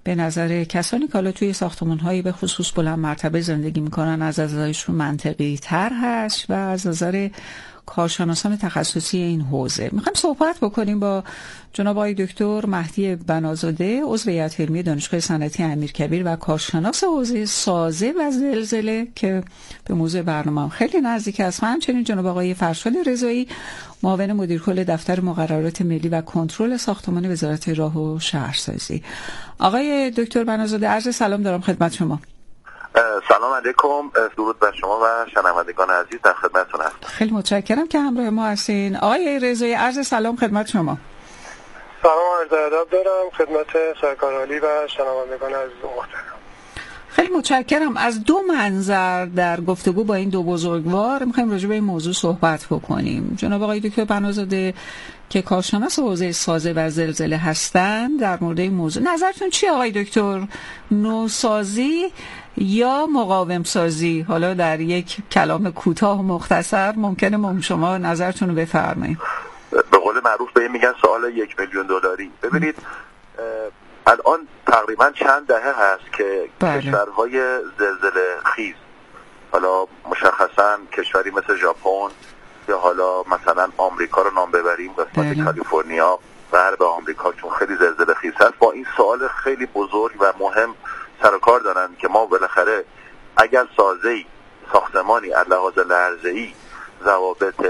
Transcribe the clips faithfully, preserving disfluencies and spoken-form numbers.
به نظر کسانی که حالا توی ساختمان‌هایی به خصوص بلند مرتبه زندگی می‌کنن از نظرشون منطقی تر هست و از نظر کارشناسان تخصصی این حوزه. میخوایم صحبت بکنیم با جناب آقای دکتر مهدی بنازاده، عضو هیئت علمی دانشگاه صنعتی امیرکبیر و کارشناس حوزه سازه و زلزله که به موضوع برنامه خیلی نزدیک است. همچنین جناب آقای فرشاد رضایی، معاون مدیر کل دفتر مقررات ملی و کنترل ساختمان وزارت راه و شهرسازی. آقای دکتر بنازاده، عرض سلام دارم خدمت شما. سلام علیکم، درود بر شما و شنوندگان عزیز، در خدمتتون هستم. خیلی متشکرم که همراه ما هستین. آقای رضایی، عرض سلام خدمت شما. سلام عرض ادب دارم خدمت سرکار عالی و شنوندگان عزیز و محترم. خیلی متشکرم. از دو منظر در گفتگو با این دو بزرگوار می‌خوایم راجع به این موضوع صحبت بکنیم. جناب آقای دکتر بنازاده که کارشناس حوزه سازه و زلزله هستند، در مورد این موضوع نظرتون چیه آقای دکتر؟ نوسازی یا مقاوم سازی؟ حالا در یک کلام کوتاه و مختصر ممکنه ما شما نظرتون رو بفرمایید. به قول معروف به این میگن سوال یک میلیون دلاری. ببینید الان تقریبا چند دهه هست که بله. کشورهای زلزله خیز، حالا مشخصا کشوری مثل ژاپن یا حالا مثلا آمریکا رو نام ببریم، قسمت بله. کالیفرنیا، غرب آمریکا، چون خیلی زلزله خیز هست، با این سوال خیلی بزرگ و مهم سر و کار دارن که ما بالاخره اگر سازه‌ای، ساختمانی از لحاظ لرزه‌ای ضوابط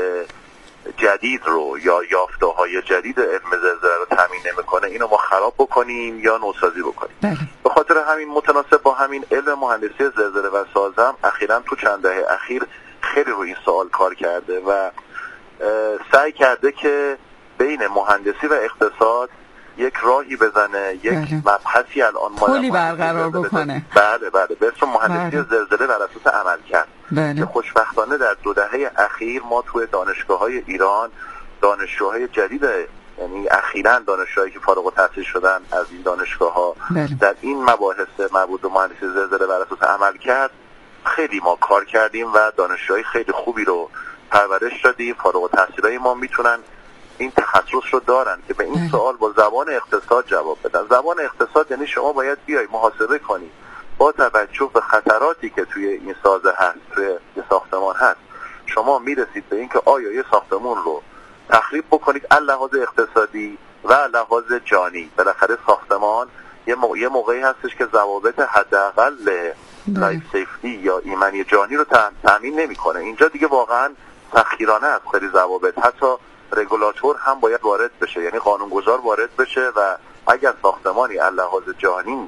جدید رو یا یافته‌های جدید علم زلزله رو تامین نمی‌کنه، اینو ما خراب بکنیم یا نوسازی بکنیم. بله. به خاطر همین متناسب با همین علم مهندسی زلزله و سازه هم اخیراً تو چند دهه اخیر خیلی روی این سوال کار کرده و سعی کرده که بین مهندسی و اقتصاد یک راهی بزنه، یک بله. مبحثی الان ما پلی برقرار بکنه. بله بله به اسم مهندسی بله. زلزله بر اساس عمل کرد. بله. که خوشبختانه در دو دهه اخیر ما توی دانشگاه‌های ایران دانشجوهای جدید، یعنی اخیراً دانشجوهایی که فارغ التحصیل شدن از این دانشگاه‌ها بله. در این مباحث مربوط به مهندسی زلزله بر اساس عمل کرد خیلی ما کار کردیم و دانشجوهای خیلی خوبی رو پرورش دادیم. فارغ التحصیلای ما میتونن این تخصص رو دارن که به این سوال با زبان اقتصاد جواب بدن. زبان اقتصاد یعنی شما باید بیای محاسبه کنی با توجه به خطراتی که توی این سازه هست، توی یه ساختمان هست، شما میرسید به این که آیا یه ساختمان رو تخریب بکنید از لحاظ اقتصادی و لحاظ جانی. بالاخره ساختمان یه, مو... یه موقعی هستش که ضوابط حداقل لایف سیفتی یا ایمنی جانی رو تامین نمیکنه. اینجا دیگه واقعا تخیرانه است خیلی ضوابط، حتی رگولاتور هم باید وارد بشه، یعنی قانونگذار وارد بشه و اگر ساختمانی از لحاظ جانی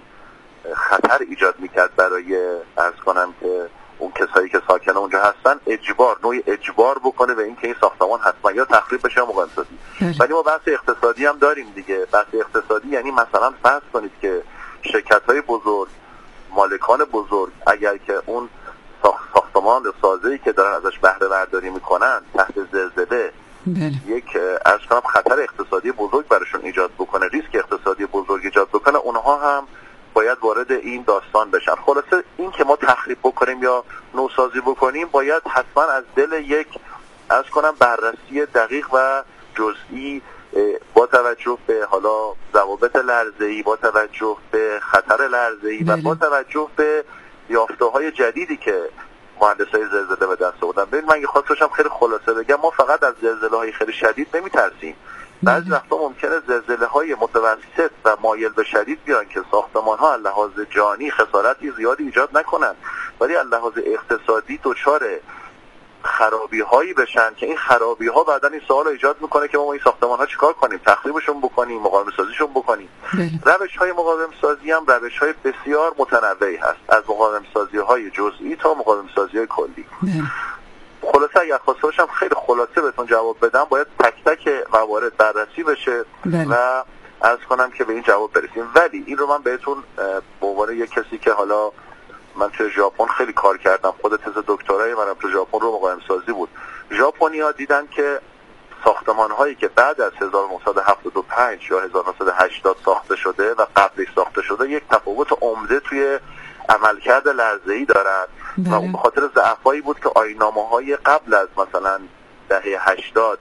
خطر ایجاد میکرد برای عرض کنم که اون کسایی که ساکن اونجا هستن، اجبار نوعی اجبار بکنه به این که این ساختمان حتما یا تخریب بشه یا مقاوم سازی. ولی ما بحث اقتصادی هم داریم دیگه. بحث اقتصادی یعنی مثلا فرض کنید که شرکت‌های بزرگ، مالکان بزرگ، اگر که اون ساختمان سازه‌ای که دارن ازش بهره برداری میکنن تحت زلزله بله. یک عرض کنم خطر اقتصادی بزرگ براشون ایجاد بکنه، ریسک اقتصادی بزرگ ایجاد بکنه، اونها هم باید وارد این داستان بشن. خلاصه این که ما تخریب بکنیم یا نوسازی بکنیم باید حتما از دل یک عرض کنم بررسی دقیق و جزئی با توجه به حالا ضوابط لرزه‌ای، با توجه به خطر لرزه‌ای و با توجه به یافته‌های جدیدی که مهندسای زلزله به دست آوردن. ببین من یه خواستم خیلی خلاصه بگم، ما فقط از زلزله‌های خیلی شدید نمی‌ترسیم. بعضی وقتا ممکنه زلزله‌های متوسط و مایل به شدید بیان که ساختمان‌ها از لحاظ جانی خسارتی زیادی ایجاد نکنن، ولی از لحاظ اقتصادی دچار خرابی‌هایی بشن که این خرابی‌ها بعداً این سوال ایجاد میکنه که ما این ساختمان‌ها چیکار کنیم؟ تخریبشون بکنیم، مقاوم سازیشون بکنیم. روش‌های مقاوم سازی هم روش‌های بسیار متنوعی هست، از مقاوم سازی‌های جزئی تا مقاوم سازی‌های کلی. خلاصه اگر خواسته باشم خیلی خلاصه بهتون جواب بدم، باید تک تک موارد بررسی بشه بله. و عرض کنم که به این جواب برسیم. ولی این رو من بهتون به عنوان یک کسی که حالا من توی ژاپن خیلی کار کردم، خود تز دکترای منم تو ژاپن رو مقاوم سازی بود. ژاپنی‌ها دیدن که ساختمان‌هایی که بعد از هزار و نهصد و هفتاد و پنج یا هزار و نهصد و هشتاد ساخته شده و قبلش ساخته شده یک تفاوت عمده توی عملکرد لرزه‌ای دارد و اون به خاطر ضعفایی بود که آیین‌نامه‌های قبل از مثلا دهه هشتاد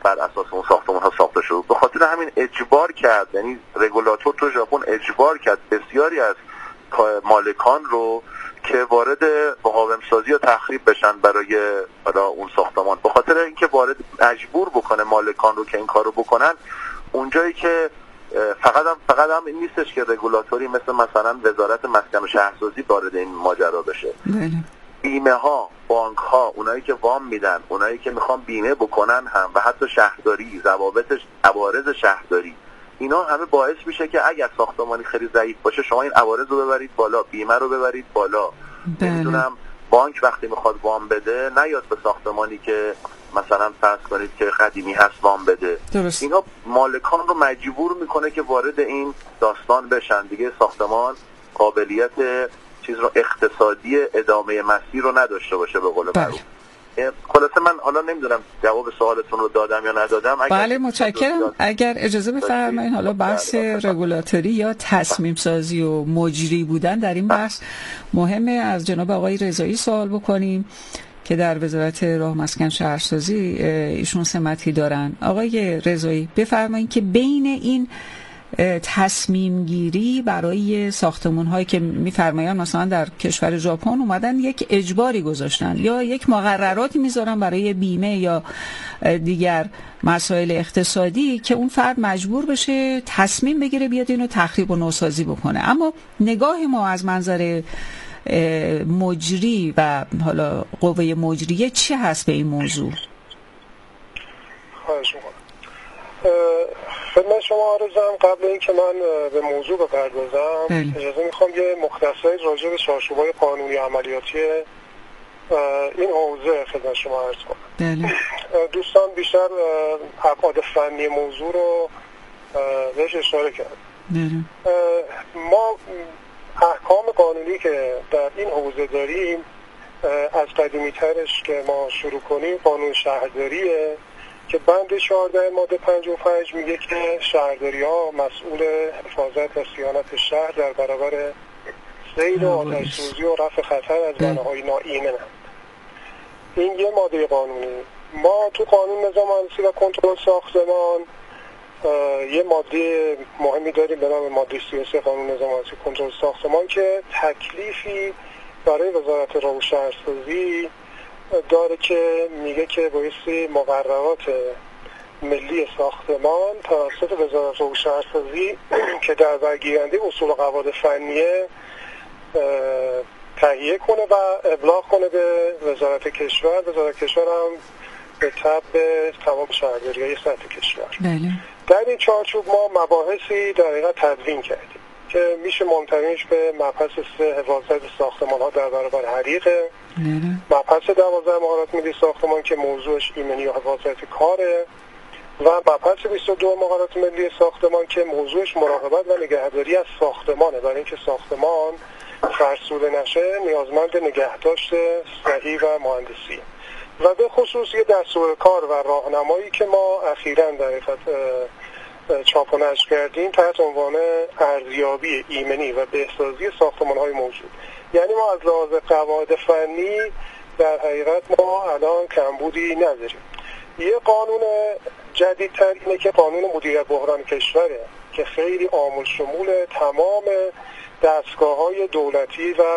بر اساس اون ساختمان ها ساخته شده. به خاطر همین اجبار کرد، یعنی رگولاتور تو ژاپن اجبار کرد بسیاری از مالکان رو که وارد مقاوم سازی یا تخریب بشن برای برای اون ساختمان. به خاطر اینکه وارد مجبور بکنه مالکان رو که این کارو بکنن، اونجایی که فقط هم فقط هم این نیستش که رگولاتوری مثل مثلا وزارت مسکن و شهرسازی وارد این ماجرا بشه. بله. بیمه ها، بانک ها، اونایی که وام میدن، اونایی که میخوان بیمه بکنن هم، و حتی شهرداری، ضوابط عوارض شهرداری، اینا همه باعث میشه که اگر ساختمانی خیلی ضعیف باشه شما این عوارض رو ببرید بالا، بیمه رو ببرید بالا. نمیدونم بانک وقتی میخواد وام بده نیاد به ساختمانی که مثلا فرض کنید که قدیمی هست وام بده. درست. اینا مالکان رو مجبور میکنه که وارد این داستان بشن. دیگه ساختمان قابلیت چیز رو اقتصادی ادامه مسیر رو نداشته باشه به قول معروف. خلاصه من حالا نمیدونم جواب سوالتون رو دادم یا ندادم. بله متشکرم. اگر اجازه بفرمایید حالا بحث رگولاتوری یا تصمیم سازی و مجری بودن در این بحث مهمه. از جناب آقای رضایی سوال بکنیم که در وزارت راه مسکن شهرسازی ایشون سمتی دارن. آقای رضایی بفرمایید که بین این تصمیم گیری برای ساختمون هایی که میفرمایند مثلا در کشور ژاپن اومدن یک اجباری گذاشتن یا یک مقرراتی میذارن برای بیمه یا دیگر مسائل اقتصادی که اون فرد مجبور بشه تصمیم بگیره بیاد اینو تخریب و نوسازی بکنه، اما نگاه ما از منظر مجری و حالا قوه مجریه چی هست به این موضوع؟ خواهش میکنم. خدمت شما عرضم قبل اینکه من به موضوع بپردازم اجازه میخوام یه مختصری راجع به چارچوب‌های قانونی عملیاتی این حوزه خدمت شما عرض کنم. دوستان بیشتر ابعاد فنی موضوع رو بهش اشاره کرد. ما احکام قانونی که در این حوزه داریم از قدیمی ترش که ما شروع کنیم قانون شهرداریه که بند چهارده ماده پنجاه و پنج میگه که شهرداری ها مسئول حفاظت و صیانت شهر در برابر سیل و آتش سوزی و رفع خطر از بناهای ناایمن. این یه ماده قانونی. ما تو قانون نظام مهندسی و کنترل ساختمان یه ماده مهمی داریم به نام ماده سی و سه قانون نظام مهندسی و کنترل ساختمان که تکلیفی برای وزارت راه و شهرسازی داره که میگه که بایستی مقررات ملی ساختمان توسط وزارت راه و شهرسازی که در برگیرنده اصول و قواعد فنیه تهیه کنه و ابلاغ کنه به وزارت کشور. وزارت کشور هم به تبع تمام شهرداری‌های سطح کشور. بله. در این چارچوب ما مباحثی در حقیقت تدوین کردیم که میشه منتهیش به مبحث سه حفاظت ساختمان ها در برابر حریق، مبحث دوازده مهارت ملی ساختمان که موضوعش ایمنی و حفاظت کاره، و مبحث بیست و دو مهارت ملی ساختمان که موضوعش مراقبت و نگهداری از ساختمانه. برای اینکه ساختمان فرسوده نشه نیازمند نگهداشت صحیح و مهندسی و به خصوص یه دستور کار و راهنمایی که ما اخیراً در حقیقت چاپ و نشر کردیم تحت عنوان ارزیابی ایمنی و بهسازی ساختمان‌های موجود. یعنی ما از لحاظ قواعد فنی در حقیقت ما الان کمبودی نداریم. یه قانون جدیدتر اینه که قانون مدیریت بحران کشوره که خیلی عام شمول تمام دستگاه‌های دولتی و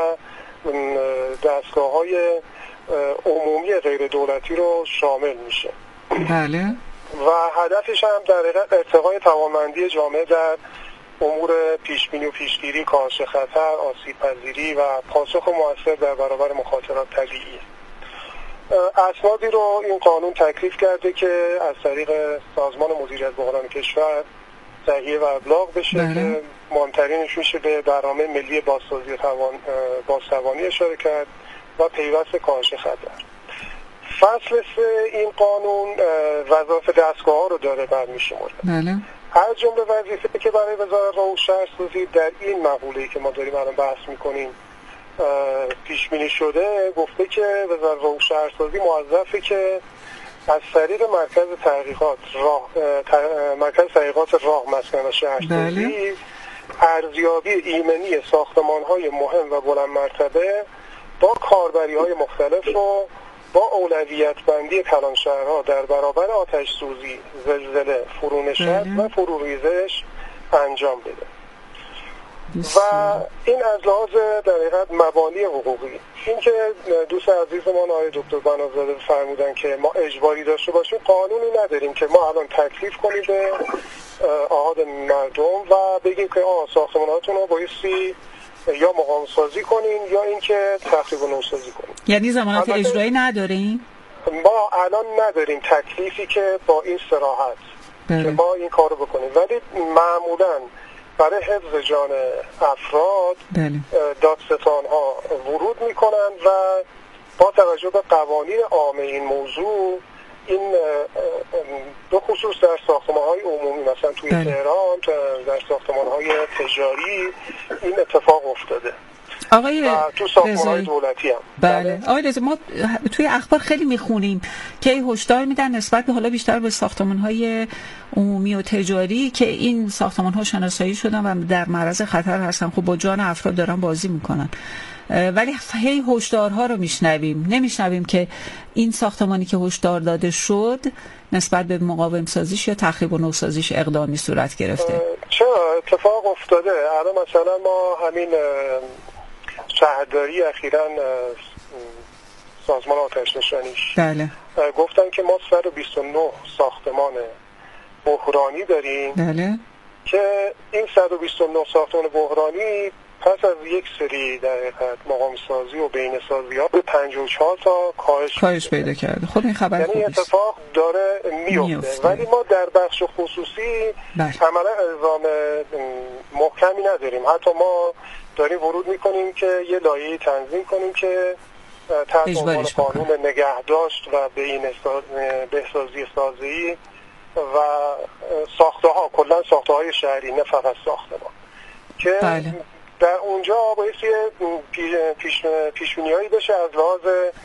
دستگاه‌های عمومی غیر دولتی رو شامل میشه. بله. و هدفش هم در حقیقت ارتقای توانمندی جامعه در امور پیشبینی و پیشگیری، کاهش خطر، آسیب پذیری و پاسخ مؤثر در برابر مخاطرات طبیعی. اسنادی رو این قانون تکلیف کرده که از طریق سازمان مدیریت بحران کشور تهیه و ابلاغ بشه بله. که مهمترینش میشه به برنامه ملی بازسازی و توان بازتوانی اشاره کرد و پیوست کاهش خطر. فصل سه این قانون وظایف دستگاه ها رو داره برمی‌شماره. بله. هر جمله وظیفه که برای وزارت راه و شهرسازی در این مقوله‌ای که ما داریم الان بحث می‌کنیم پیش بینی شده، گفته که وزارت راه و شهرسازی موظفه که از طریق مرکز تحقیقات راه مرکز تحقیقات راه مسکن و شهرسازی بله. ارزیابی ایمنی ساختمان‌های مهم و بلند مرتبه با کاربری‌های مختلف رو با اولویت بندی کلانشهرها در برابر آتش سوزی، زلزله، فرونشست و فروریزش انجام بده. و این از لحاظ در حقیقت مبانی حقوقی. این که دوست عزیزمان آقای دکتر بنازاده فرمودن که ما اجباری داشته باشیم، قانونی نداریم که ما الان تکلیف کنیم به آحاد مردم و بگیم که آه ساختماناتون رو بایستی یا مقاوم سازی کنین یا اینکه تخریب و نوسازی کنین. یعنی ضمانت اجرایی نداریم؟ ما الان نداریم تکلیفی که با این صراحت که ما این کارو بکنیم، ولی معمولاً برای حفظ جان افراد دادستان ها ورود میکنن و با توجه به قوانین عامه این موضوع، این به خصوص در ساختمان های عمومی مثلا توی تهران، در ساختمان های تجاری این اتفاق افتاده. آقای تو ساختمان‌های دولتی هم. بله. آقای رضا، ما توی اخبار خیلی میخونیم که هشدار میدن نسبت به حالا بیشتر به ساختمان‌های عمومی و تجاری که این ساختمان‌ها شناسایی شدن و در معرض خطر هستن. خب با جان افراد دارن بازی میکنن، ولی هی هشدارها رو میشنویم، نمیشنویم که این ساختمانی که هشدار داده شد نسبت به مقاوم سازیش یا تخریب و نوسازیش اقدامی صورت گرفته. چرا اتفاق افتاده؟ الان مثلا ما همین شهرداری اخیراً سازمان آتش نشانیش بله. گفتن که ما صد و بیست و نه ساختمان بحرانی داریم بله. که این صد و بیست و نه ساختمان بحرانی پس از یک سری در حقیقت مقاوم سازی و بین سازی ها به پنجاه و چهار تا کاهش کاهش پیدا کرده. خب این خبر یعنی اتفاق داره میفته، ولی ما در بخش خصوصی عملا الزام محکمی نداریم. حتی ما داریم ورود میکنیم که یه لایحه تنظیم کنیم که تحت عنوان قانون نگهداشت و بهسازی سازی و ساخته ها، کلا ساخته های شهری نه فقط ساختمان، که بله. در اونجا باید پیش پیشبینی‌هایی بشه از لحاظ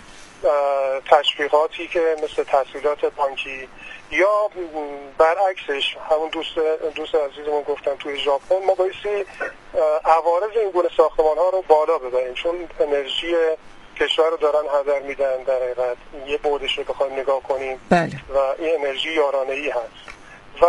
تشویقاتی که مثل تسهیلات بانکی یا برعکسش همون دوست دوست عزیزمون گفتن توی ژاپن ما بایستی عوارض این گونه ساختمان ها رو بالا ببریم، چون انرژی کشور رو دارن هدر میدن. در حقیقت یه بودش رو بخوایم نگاه کنیم بله. و این انرژی یارانه‌ای هست و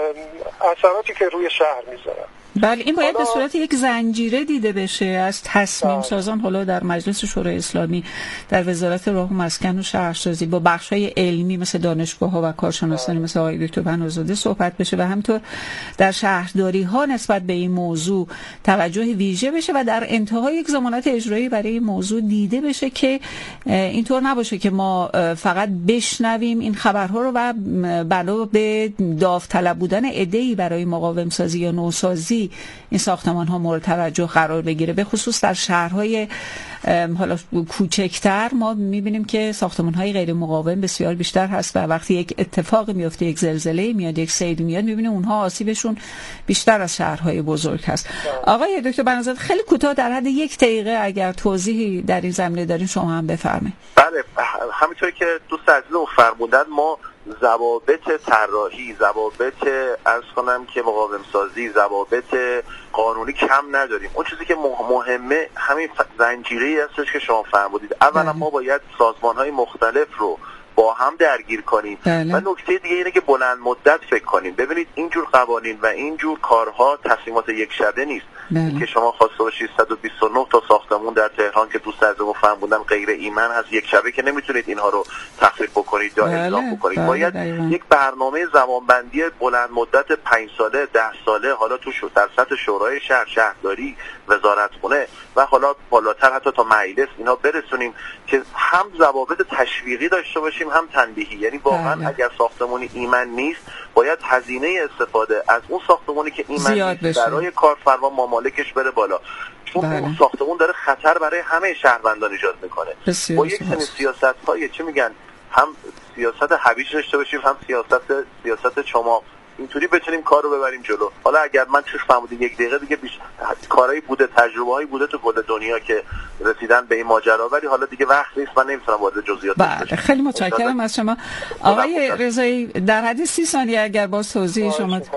اثراتی که روی شهر میذارن. بله، این باید به صورت یک زنجیره دیده بشه از تصمیم سازان، حالا در مجلس شورای اسلامی، در وزارت راه و مسکن و شهرسازی، با بخش‌های علمی مثل دانشگاه‌ها و کارشناسانی مثل آقای دکتر بنازاده صحبت بشه و همینطور در شهرداری‌ها نسبت به این موضوع توجه ویژه بشه و در انتهای یک ضمانت اجرایی برای این موضوع دیده بشه که اینطور نباشه که ما فقط بشنویم این خبرها رو و بنا به داوطلب بودن عده‌ای برای مقاوم سازی یا نوسازی این ساختمان ها مورد توجه قرار بگیره. به خصوص در شهرهای حالا کوچکتر ما میبینیم که ساختمان های غیر مقاوم بسیار بیشتر هست و وقتی یک اتفاق میفته، یک زلزله میاد، یک سیل میاد، میبینیم اونها آسیبشون بیشتر از شهرهای بزرگ هست. آقای دکتر بنازاده خیلی کوتاه در حد یک دقیقه اگر توضیحی در این زمینه دارین شما هم بفرمایید. بله، همینطور که دوست عزیزم فرمودن ما ضوابط طراحی، ضوابط عرض کنم که مقاوم سازی، ضوابط قانونی کم نداریم. اون چیزی که مهمه همین زنجیره‌ای هستش که شما فرمودید. اولا ما باید سازمان‌های مختلف رو با هم درگیر کنیم بله. و نکته دیگه اینه که بلند مدت فکر کنیم. ببینید اینجور قوانین و اینجور کارها تصمیمات یک شبه نیست بله. که شما خواسته باشید صد و بیست و نه تا ساختمون در تهران که دوست عزیزمون فهموندن غیر ایمن هست یک شبه که نمیتونید اینها رو تخریب بکنید یا بله. اعلام بکنید. بله. باید دقیقا. یک برنامه زمانبندی بلند مدت پنج ساله، ده ساله، حالا تو در سطح شورای شهر، شهرداری، وزارتخونه و حالا بالاتر حتی تا مجلس اینا برسونیم که هم ضوابط تشویقی داشته باشیم هم تنبیهی. یعنی واقعا بله. اگر ساختمانی ایمن نیست باید هزینه استفاده از اون ساختمانی که ایمن نیست برای کارفرما مالکش بره بالا، چون بله. اون ساختمون داره خطر برای همه شهروندان ایجاد میکنه. با یک سری سیاست‌های چه میگن، هم سیاست هویج داشته باشیم هم سیاست سیاست چماق، اینطوری بتونیم کار رو ببریم جلو. حالا اگر من چیز فهمیدم یک دقیقه دیگه بیش کارهایی بوده، تجربه‌هایی بوده تو کل دنیا که رسیدن به این ماجرا، ولی حالا دیگه وقت نیست، من نمیتونم وارد جزئیات بشم. بله، خیلی متشکرم از شما آقای رضایی. در حد سی ثانیه اگر باز توضیح شما. من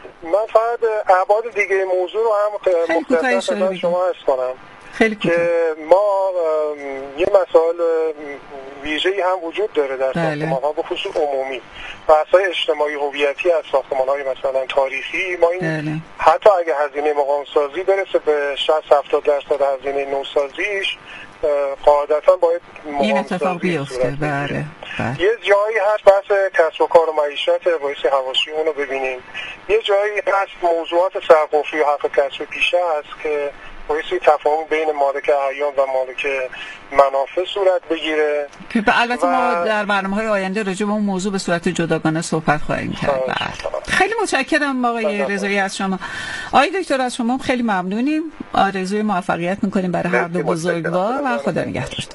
فقط ابعاد دیگه موضوع رو هم مختصر شما عرض کنم خیلی که ما یه مسائل ویژه‌ای هم وجود داره در ساختمان‌ها به خصوص عمومی. بحث‌های اجتماعی هویتی از ساختمان‌های مثلا تاریخی، ما این بله. حتی اگه هزینه مقام‌سازی برسه به شصت هفتاد درصد هزینه نوسازیش، قاعدتا باید این اتفاق بیفته. بله بله. یه جایی هست بحث کسب و کار و معیشت، بایستی حواسی اونو ببینیم. یه جایی هست موضوعات سرقفلی و حق کسب پیشه هست که بایستی تفاهم بین مالک اعیان و مالک منافع صورت بگیره که البته و... ما در برنامه‌های آینده راجع به اون موضوع به صورت جداگانه صحبت خواهیم کرد. بله. خیلی متشکرم آقای رضایی از شما. آقای دکتر از شما خیلی ممنونیم. آرزوی موفقیت می‌کنیم برای هر دو بزرگوار و خدا نگهدارتون.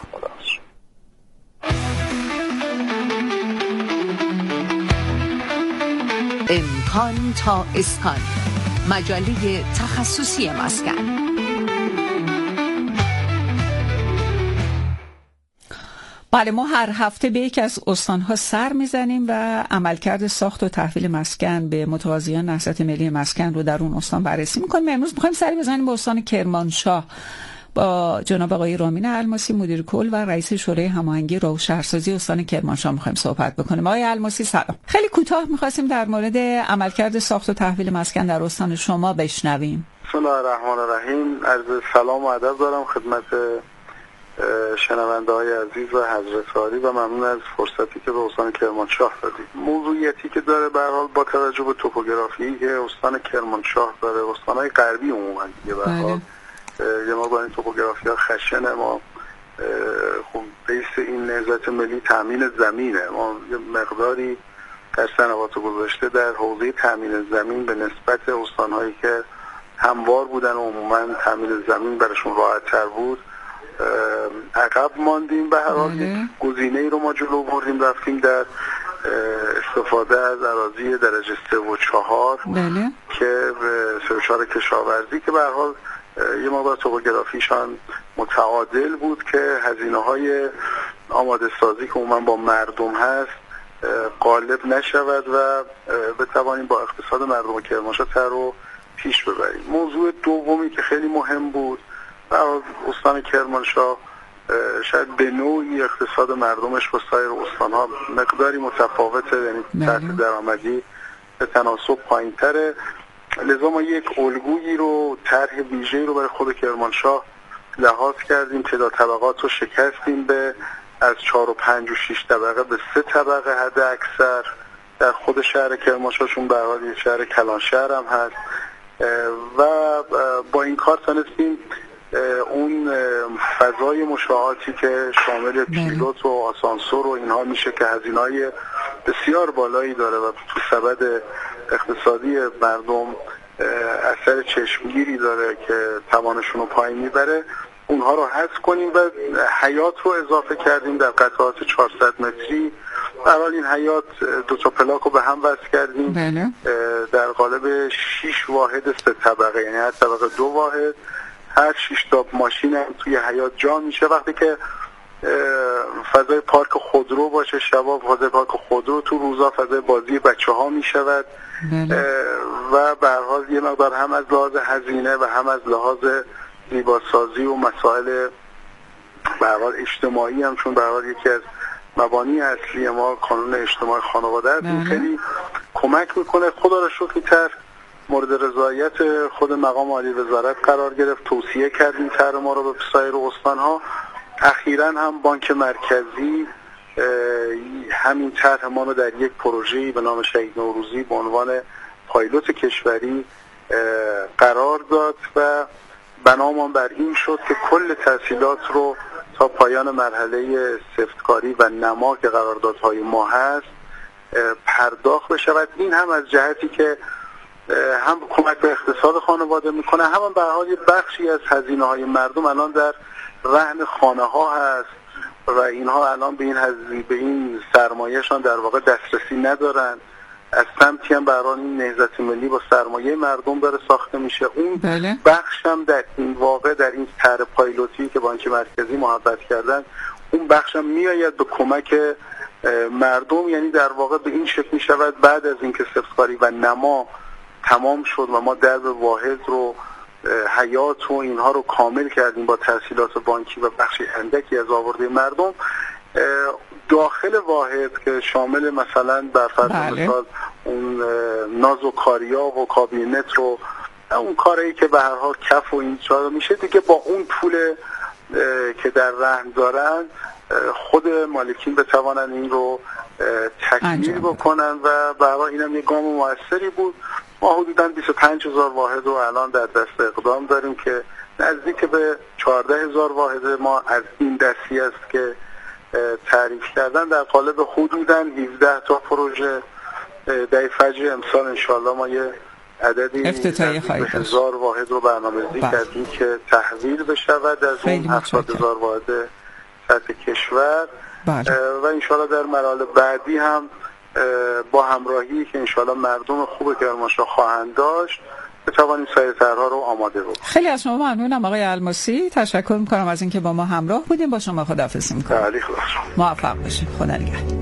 امکان تا اسکان، مجله تخصصی مسکن. بله، ما هر هفته به یکی از استانها سر میزنیم و عملکرد ساخت و تحویل مسکن به متقاضیان نهضت ملی مسکن رو در اون استان بررسی میکنیم. امروز میخوایم سری بزنیم به استان کرمانشاه با جناب آقای رامین الماسی، مدیر کل و رئیس شورای هماهنگی راه و شهرسازی استان کرمانشاه میخوایم صحبت بکنیم. آقای الماسی سلام. خیلی کوتاه میخواستیم در مورد عملکرد ساخت و تحویل مسکن در استان شما بشنویم. بسم الله الرحمن الرحیم. عرض سلام و ادب دارم خدمت شنونده های عزیز و حضرت عالی و ممنون از فرصتی که به استان کرمانشاه دادید. موضوعیتی که داره به هر حال با توجه به توپوگرافی که استان کرمانشاه داره، استان‌های غربی عموما دیگه به هر حال یه ما با این توپوگرافی ها خشنه. ما خب بیس این نهضت ملی تامین زمینه. ما یه مقداری در سنوات گذشته در حوزه تامین زمین به نسبت استان‌هایی که هموار بودن و عموما تامین زمین براشون راحت‌تر بود عقب ماندیم. به هر حال گزینه‌ای رو ما جلو بردیم، رفتیم در استفاده از اراضی درجه سه و چهار بله. که سه و چهار کشاورزی که به هر حال یه مقدار توپوگرافیشان متعادل بود که هزینه‌های آماده سازی که عموما با مردم هست غالب نشود و بتوانیم با اقتصاد مردم کرمانشاه تر رو پیش ببریم. موضوع دومی که خیلی مهم بود، استان کرمانشاه شاید به نوعی اقتصاد مردمش با سایر استان‌ها مقداری متفاوته، یعنی سطح درآمدی به تناسب پایین‌تره. لذا ما یک الگویی رو، طرح ویژه‌ای رو برای خود کرمانشاه لحاظ کردیم. تعداد طبقات رو شکستیم به از چهار و پنج و شش طبقه به سه طبقه حد اکثر. در خود شهر کرمانشاهشون به حال شهر کلان شهر هم هست و با این کار تونستیم اون فضای مشاعاتی که شامل پیلوت و آسانسور و اینها میشه که هزینه‌های بسیار بالایی داره و تو سبد اقتصادی مردم اثر چشمگیری داره که توانشون رو پایین میبره، اونها رو حذف کنیم و حیات رو اضافه کردیم در قطعات چهارصد متری. برحال این حیات دو تا پلاک رو به هم وصل کردیم بله. در قالب شش واحد سه طبقه، یعنی هر طبقه دو واحد، هر شش تا ماشین هم توی حیات جا میشه. وقتی که فضای پارک خودرو باشه، شباب فضای پارک خودرو، تو روزا فضای بازی بچه ها میشود و به هر حال یه مقدار هم از لحاظ هزینه و هم از لحاظ زیباسازی و مسائل به هر حال اجتماعی هم، چون به هر حال یکی از مبانی اصلی ما قانون اجتماعی خانواده است، این خیلی کمک میکنه. خدا را شکر تر مورد رضایت خود مقام عالی وزارت قرار گرفت، توصیه کردیم طرح ما رو به سایر استان‌ها. اخیراً هم بانک مرکزی همین طرح ما رو در یک پروژه‌ای به نام شهید نوروزی به عنوان پایلوت کشوری قرار داد و بنامان بر این شد که کل تحصیلات رو تا پایان مرحله سفتکاری و نما که قراردادهای ما هست پرداخت بشود. این هم از جهتی که هم کمک به اقتصاد خانواده میکنه، هم به هر حال بخشی از هزینه‌های مردم الان در رهن خانه ها هست و اینها الان به این هزینه به این سرمایه‌شان در واقع دسترسی ندارن. از سمتی هم برای این نهضت ملی با سرمایه مردم داره ساخته میشه. اون بله. بخش هم در این واقع در این طرح پایلوتی که بانک مرکزی محبت کردن، اون بخش هم میآید به کمک مردم، یعنی در واقع به این شکل میشود بعد از اینکه سفتکاری و نما تمام شد و ما درب واحد رو حیات و اینها رو کامل کردیم با تحصیلات بانکی و بخشی اندکی از آورده مردم، داخل واحد که شامل مثلا بر فرض مثال اون نازوکاریا و کابینت رو، اون کاری که به هر حال کف و این چیزا میشه دیگه، با اون پول که در رهن دارن خود مالکین بتوانن این رو تکمیل بکنن و برای اینم یه گام موثری بود. ما حدوداً بیست و پنج هزار واحد رو الان در دست اقدام داریم که نزدیک به چهارده هزار واحد ما از این دستی است که تعریف کردن در قالب حدوداً هفده تا پروژه. در فجر امسال انشاءالله ما یه عددی افتتاحیه خواهید داشت. هزار واحد رو برنامه‌ریزی کردیم که تحویل بشود از اون هفتاد هزار واحد سطح کشور. بله. و انشاءالله در مراحل بعدی هم با همراهی که انشاءالله مردم خوب کرمانشاه خواهند داشت بتوانیم سایر طرح‌ها رو آماده بکنیم. خیلی از شما ممنونم آقای الماسی، تشکر می‌کنم از اینکه با ما همراه بودیم. با شما خداحافظی می‌کنم. بله خدا شما. موفق باشید. خدا نگهدار.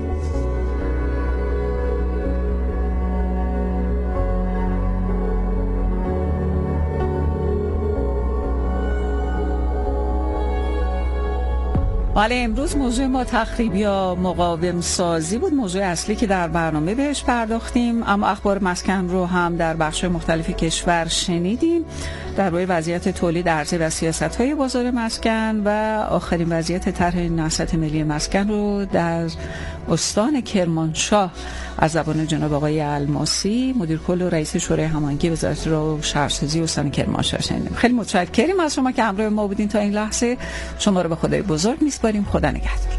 بله، امروز موضوع ما تخریب یا مقاوم سازی بود، موضوع اصلی که در برنامه بهش پرداختیم. اما اخبار مسکن رو هم در بخش مختلف کشور شنیدیم، درباره وضعیت تولید ارزی و سیاست‌های بازار مسکن و آخرین وضعیت طرح نهضت ملی مسکن رو در استان کرمانشاه از زبان جناب آقای الماسی، مدیر کل و رئیس شورای هماهنگی وزارت راه و شهرسازی استان کرمانشاه شنیدیم. خیلی متشکریم از شما که همراه ما بودین تا این لحظه. شما رو به خدای بزرگ میسپاریم. خدا نگهدار.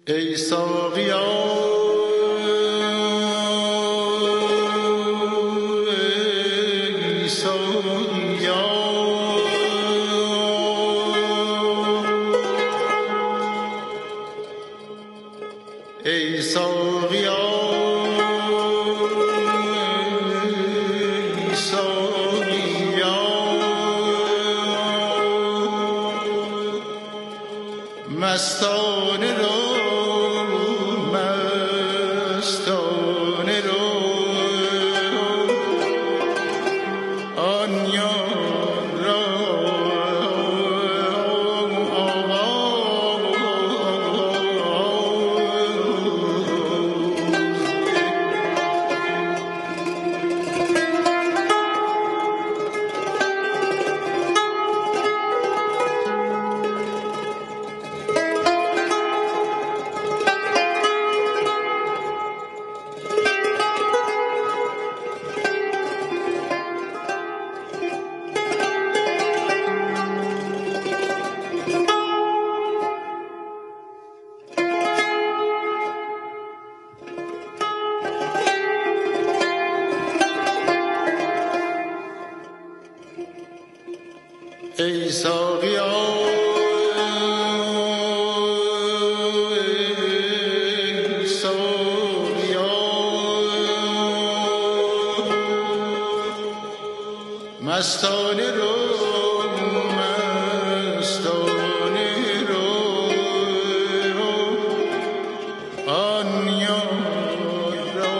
ای ساقیا ای ساقیا ای ساقیا مستانه رو مستانه رو آن یار را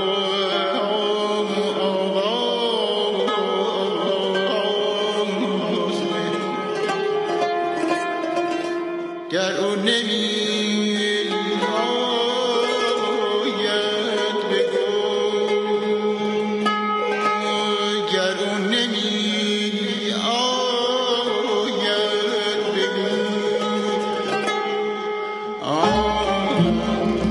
گر او نمی آید بگو گر او نمی آید بگو آن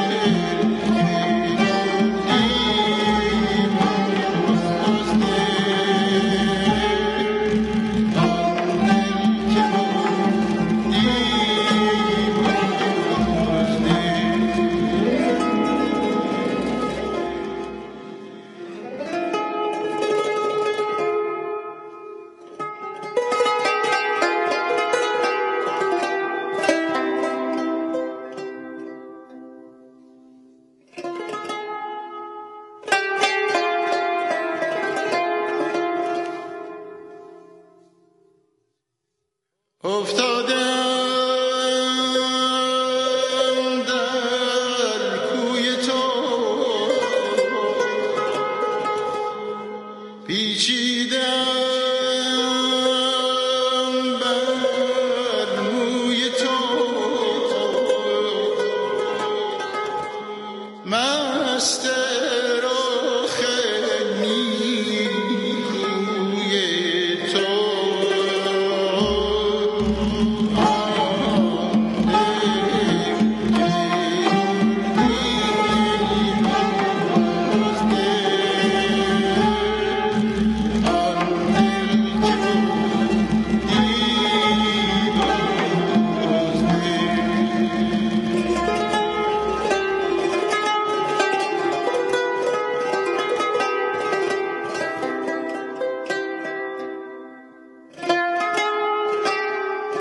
افتادم در کوی تو پیچیدم بر موی تو مست رخ نیکوی تو